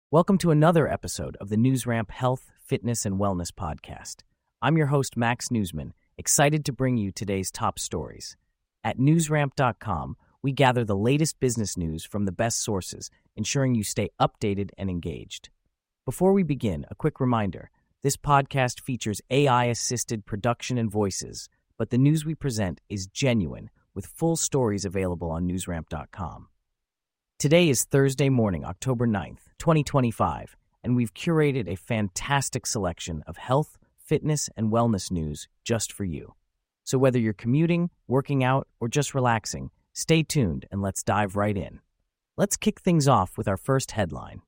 Welcome to another episode of the NewsRamp Health, Fitness, and Wellness Podcast. I'm your host, Max Newsman, excited to bring you today's top stories. At newsramp.com, we gather the latest business news from the best sources, ensuring you stay updated and engaged. Before we begin, a quick reminder. This podcast features AI-assisted production and voices, but the news we present is genuine, with full stories available on newsramp.com. Today is Thursday morning, October 9th, 2025, and we've curated a fantastic selection of health, fitness, and wellness news just for you. So whether you're commuting, working out, or just relaxing, stay tuned and let's dive right in. Let's kick things off with our first headline.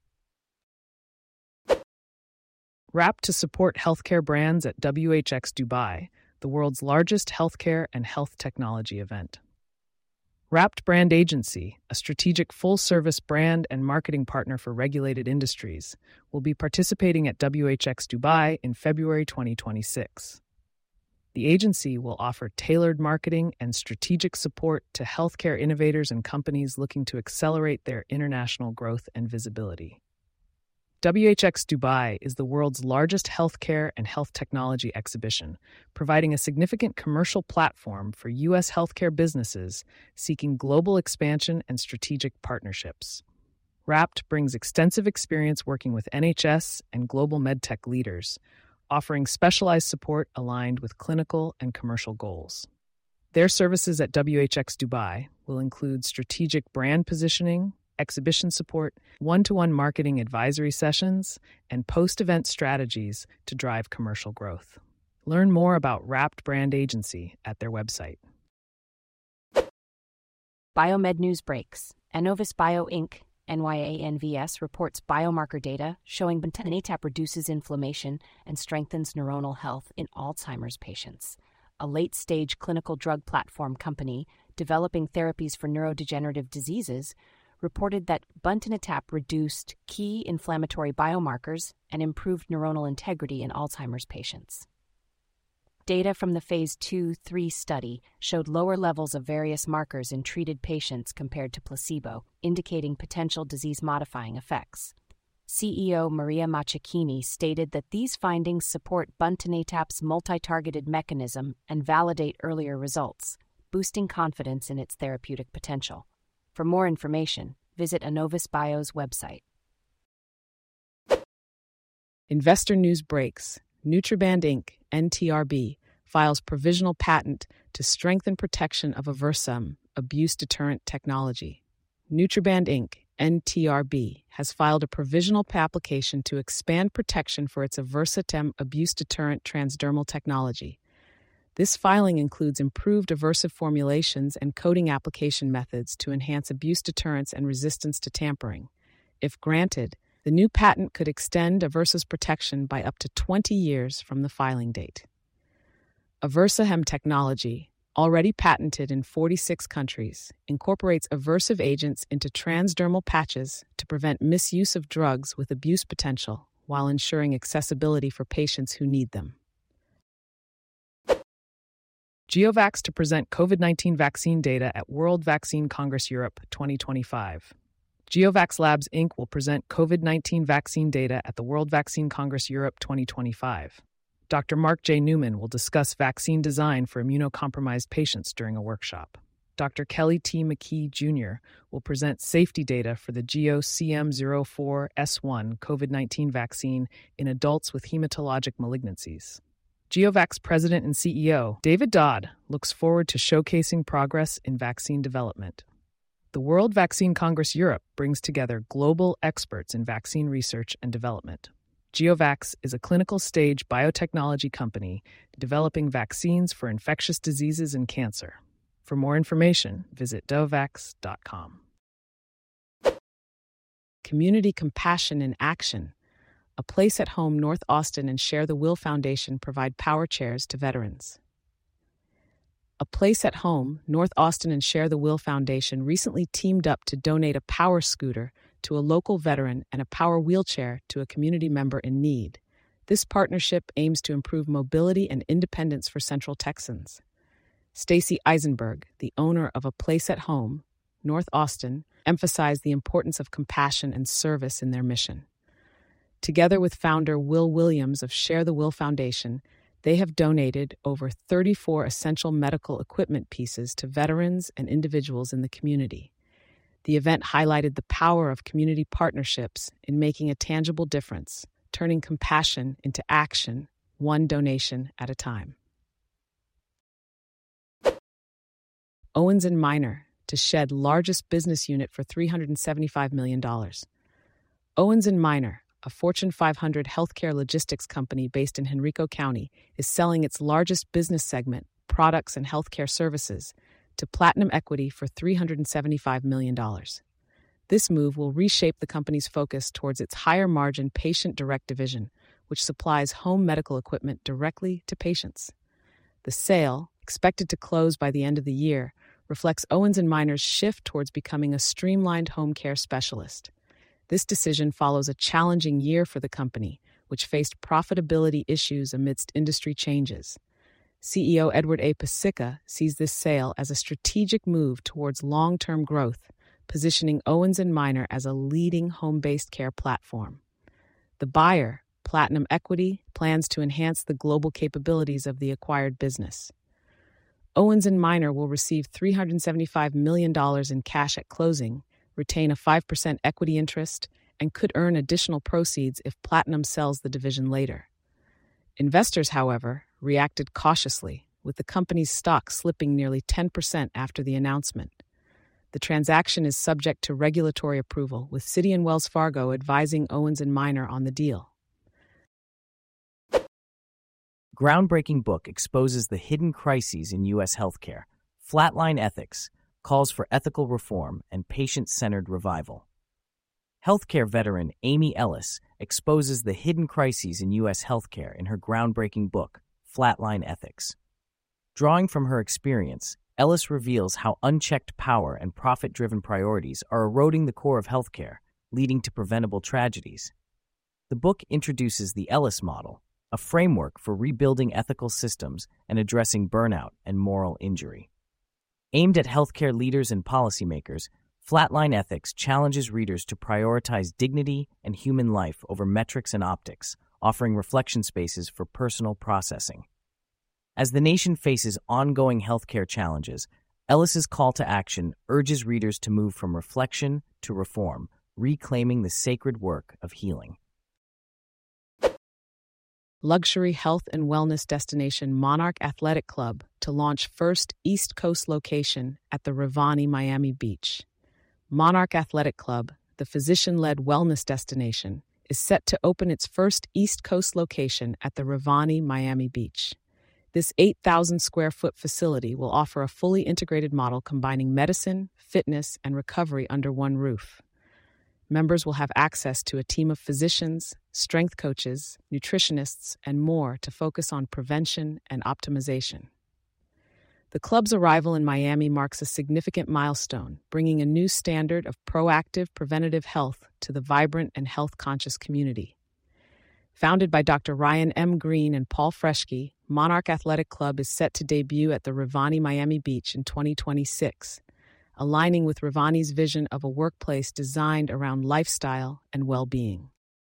Wrapped to support healthcare brands at WHX Dubai, the world's largest healthcare and health technology event. Wrapped Brand Agency, a strategic full-service brand and marketing partner for regulated industries, will be participating at WHX Dubai in February 2026. The agency will offer tailored marketing and strategic support to healthcare innovators and companies looking to accelerate their international growth and visibility. WHX Dubai is the world's largest healthcare and health technology exhibition, providing a significant commercial platform for U.S. healthcare businesses seeking global expansion and strategic partnerships. Wrapped brings extensive experience working with NHS and global medtech leaders, offering specialized support aligned with clinical and commercial goals. Their services at WHX Dubai will include strategic brand positioning, exhibition support, one-to-one marketing advisory sessions, and post-event strategies to drive commercial growth. Learn more about Wrapped Brand Agency at their website. Biomed News Breaks. Annovis Bio Inc., NYANVS, reports biomarker data showing buntanetap reduces inflammation and strengthens neuronal health in Alzheimer's patients. A late-stage clinical drug platform company developing therapies for neurodegenerative diseases reported that buntanetap reduced key inflammatory biomarkers and improved neuronal integrity in Alzheimer's patients. Data from the Phase 2-3 study showed lower levels of various markers in treated patients compared to placebo, indicating potential disease-modifying effects. CEO Maria Macchiachini stated that these findings support buntanetap's multi-targeted mechanism and validate earlier results, boosting confidence in its therapeutic potential. For more information, visit Annovis Bio's website. Investor News Breaks. Nutriband Inc., NTRB, files provisional patent to strengthen protection of Aversum, abuse deterrent technology. Nutriband Inc., NTRB, has filed a provisional application to expand protection for its Aversatem abuse deterrent transdermal technology. This filing includes improved aversive formulations and coating application methods to enhance abuse deterrence and resistance to tampering. If granted, the new patent could extend Aversa's protection by up to 20 years from the filing date. Aversahem technology, already patented in 46 countries, incorporates aversive agents into transdermal patches to prevent misuse of drugs with abuse potential while ensuring accessibility for patients who need them. GeoVax to present COVID-19 vaccine data at World Vaccine Congress Europe 2025. GeoVax Labs Inc. will present COVID-19 vaccine data at the World Vaccine Congress Europe 2025. Dr. Mark J. Newman will discuss vaccine design for immunocompromised patients during a workshop. Dr. Kelly T. McKee Jr. will present safety data for the GeoCM04S1 COVID-19 vaccine in adults with hematologic malignancies. GeoVax President and CEO David Dodd looks forward to showcasing progress in vaccine development. The World Vaccine Congress Europe brings together global experts in vaccine research and development. GeoVax is a clinical-stage biotechnology company developing vaccines for infectious diseases and cancer. For more information, visit dovax.com. Community Compassion in Action. A Place at Home North Austin and Share the Will Foundation provide power chairs to veterans. A Place at Home North Austin and Share the Will Foundation recently teamed up to donate a power scooter to a local veteran and a power wheelchair to a community member in need. This partnership aims to improve mobility and independence for Central Texans. Stacy Eisenberg, the owner of A Place at Home North Austin, emphasized the importance of compassion and service in their mission. Together with founder Will Williams of Share the Will Foundation, they have donated over 34 essential medical equipment pieces to veterans and individuals in the community. The event highlighted the power of community partnerships in making a tangible difference, turning compassion into action, one donation at a time. Owens & Minor to shed largest business unit for $375 million. Owens & Minor, a Fortune 500 healthcare logistics company based in Henrico County, is selling its largest business segment, products and healthcare services, to Platinum Equity for $375 million. This move will reshape the company's focus towards its higher-margin Patient Direct division, which supplies home medical equipment directly to patients. The sale, expected to close by the end of the year, reflects Owens & Minor's shift towards becoming a streamlined home care specialist. This decision follows a challenging year for the company, which faced profitability issues amidst industry changes. CEO Edward A. Pasica sees this sale as a strategic move towards long-term growth, positioning Owens & Minor as a leading home-based care platform. The buyer, Platinum Equity, plans to enhance the global capabilities of the acquired business. Owens & Minor will receive $375 million in cash at closing, retain a 5% equity interest, and could earn additional proceeds if Platinum sells the division later. Investors, however, reacted cautiously, with the company's stock slipping nearly 10% after the announcement. The transaction is subject to regulatory approval, with Citi and Wells Fargo advising Owens & Minor on the deal. Groundbreaking book exposes the hidden crises in U.S. healthcare. Flatline Ethics calls for ethical reform and patient-centered revival. Healthcare veteran Amy Ellis exposes the hidden crises in U.S. healthcare in her groundbreaking book, Flatline Ethics. Drawing from her experience, Ellis reveals how unchecked power and profit-driven priorities are eroding the core of healthcare, leading to preventable tragedies. The book introduces the Ellis model, a framework for rebuilding ethical systems and addressing burnout and moral injury. Aimed at healthcare leaders and policymakers, Flatline Ethics challenges readers to prioritize dignity and human life over metrics and optics, offering reflection spaces for personal processing. As the nation faces ongoing healthcare challenges, Ellis's call to action urges readers to move from reflection to reform, reclaiming the sacred work of healing. Luxury health and wellness destination Monarch Athletic Club to launch first East Coast location at the Rivani, Miami Beach. Monarch Athletic Club, the physician-led wellness destination, is set to open its first East Coast location at the Rivani, Miami Beach. This 8,000-square-foot facility will offer a fully integrated model combining medicine, fitness, and recovery under one roof. Members will have access to a team of physicians, strength coaches, nutritionists, and more to focus on prevention and optimization. The club's arrival in Miami marks a significant milestone, bringing a new standard of proactive preventative health to the vibrant and health-conscious community. Founded by Dr. Ryan M. Green and Paul Freshke, Monarch Athletic Club is set to debut at the Rivani, Miami Beach in 2026. Aligning with Rivani's vision of a workplace designed around lifestyle and well-being.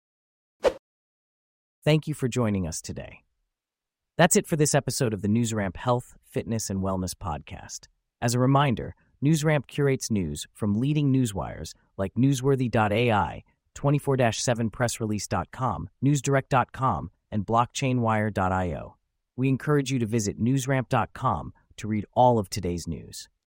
Thank you for joining us today. That's it for this episode of the NewsRamp Health, Fitness, and Wellness podcast. As a reminder, NewsRamp curates news from leading newswires like Newsworthy.ai, 24/7pressrelease.com, NewsDirect.com, and BlockchainWire.io. We encourage you to visit NewsRamp.com to read all of today's news.